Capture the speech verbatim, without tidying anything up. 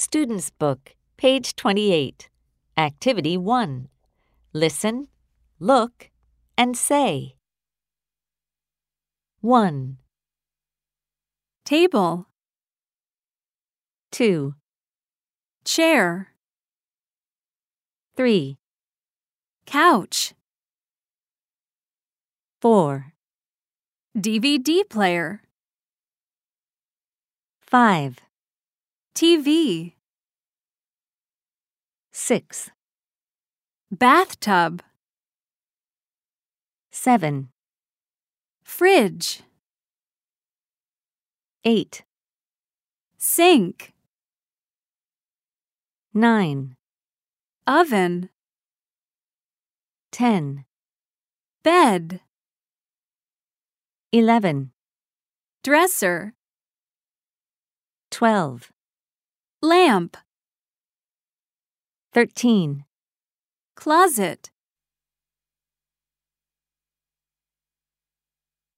Student's Book, page twenty-eight. Activity one. Listen, look, and say. one. Table. two. Chair. three. Couch. four. D V D player. five. T V. six. Bathtub. seven. Fridge. eight. Sink. nine. Oven. ten. Bed. eleven. Dresser. twelve. Lamp. thirteen. Closet.